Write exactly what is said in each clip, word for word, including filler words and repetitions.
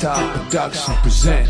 Style Production present.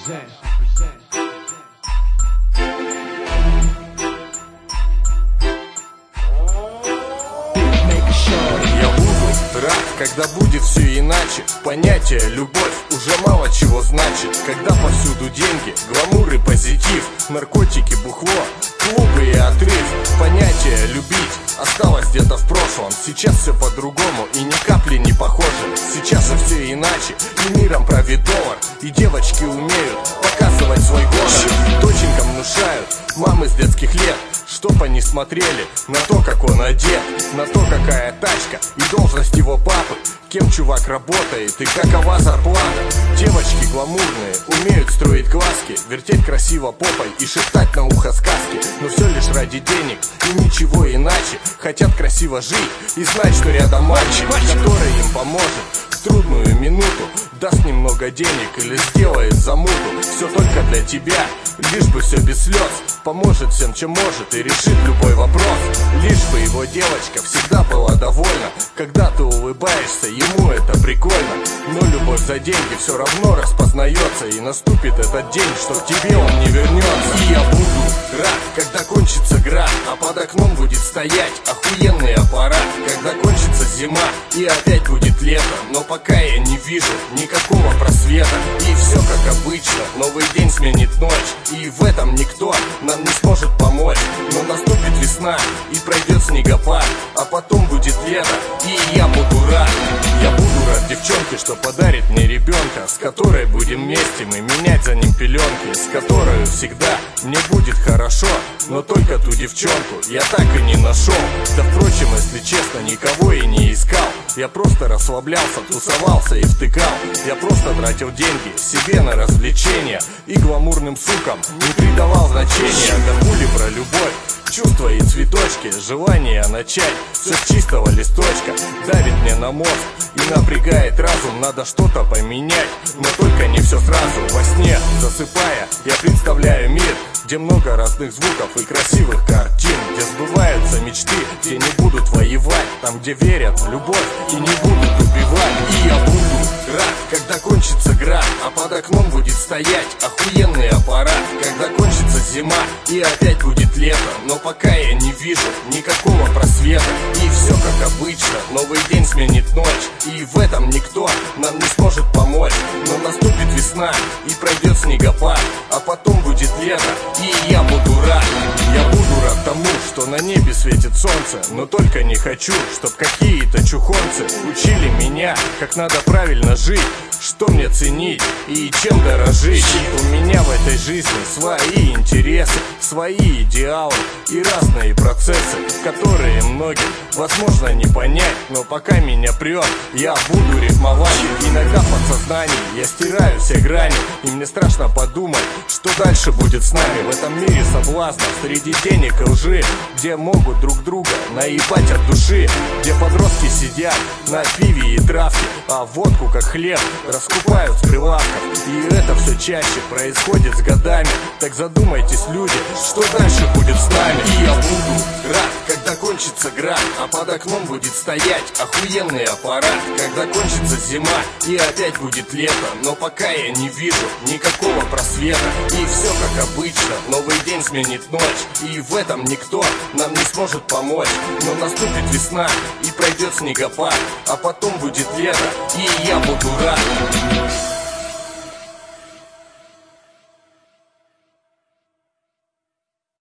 Я буду рад, когда будет все иначе. Понятие «любовь» уже мало чего значит. Когда повсюду деньги, гламур и позитив, наркотики, бухло, клубы и отрыв. Понятие «любить» осталось где-то в прошлом. Сейчас все по-другому и ни капли не похоже. Сейчас же все иначе, и миром правит доллар. И девочки умеют показывать свой город. Доченькам внушают мамы с детских лет, чтоб они смотрели на то, как он одет, на то, какая тачка и должность его папы, кем чувак работает и какова зарплата. Девочки гламурные умеют строить глазки, вертеть красиво попой и шептать на ухо сказки. Но все лишь ради денег и ничего иначе. Хотят красиво жить и знать, что рядом мальчик, который им поможет в трудную минуту, даст немного денег или сделает замуту. Все только для тебя, лишь бы все без слез, поможет всем, чем может, и решит любой вопрос. Лишь бы его девочка всегда была довольна. Когда ты улыбаешься, ему это прикольно. Но любовь за деньги все равно распознается, и наступит этот день, что к тебе он не вернется. И я буду рад, когда кончится град, а под окном будет стоять охуенный аппарат. Когда кончится зима и опять будет лето, но пока я не вижу никакого просвета. И все как обычно, новый день сменит ночь, и в этом никто нам не сможет помочь. Но наступит весна и пройдет снегопад, а потом будет лето, и я буду рад. Я буду рад девчонке, что подарит мне ребенка, с которой будем вместе мы менять за ним пеленки, с которой всегда мне будет хорошо. Но только ту девчонку я так и не нашел. Да впрочем, если честно, никого и не искал. Я просто расслаблялся, тусовался и втыкал. Я просто тратил деньги себе на развлечения и гламурным сукам не придавал значения. Да хули про любовь, чувства и цветочки, желание начать все с чистого листочка давит мне на мозг и напрягает разум. Надо что-то поменять, но только не все сразу. Во сне засыпая, я представляю мир, где много разных звуков и красивых картин, где сбываются мечты, где не будут воевать, там, где верят в любовь и не будут убивать. И я буду рад, когда кончится град, а под окном будет стоять охуенный аппарат. Когда кончится зима и опять будет лето, но пока я не вижу никакого просвета. И все как обычно, новый день сменит ночь, и в этом никто нам не сможет помочь. Но наступит весна и пройдет снегопад, а потом будет лето, и я буду рад. Я буду рад тому, что на небе светит солнце, но только не хочу, чтоб какие-то чухонцы учили меня, как надо правильно жить, что мне ценить и чем дорожить. У меня в этой жизни свои интересы, свои идеалы и разные процессы, которые многим возможно не понять. Но пока меня прет, я буду рифмовать. Иногда в подсознании я стираю все грани, и мне страшно подумать, что дальше будет с нами. В этом мире соблазнов, среди денег и лжи, где могут друг друга наебать от души, где подростки сидят на пиве и травке, а водку как хлеб раскупают с прилавков. И это все чаще происходит с годами. Так задумайтесь, люди, что дальше будет с нами. И я буду рад, когда кончится град, а под окном будет стоять охуенный аппарат. Когда кончится зима и опять будет лето, но пока я не вижу никакого просвета. И все как обычно, новый день сменит ночь, и в этом никто нам не сможет помочь. Но наступит весна и пройдет снегопад, а потом будет лето, и я буду рад.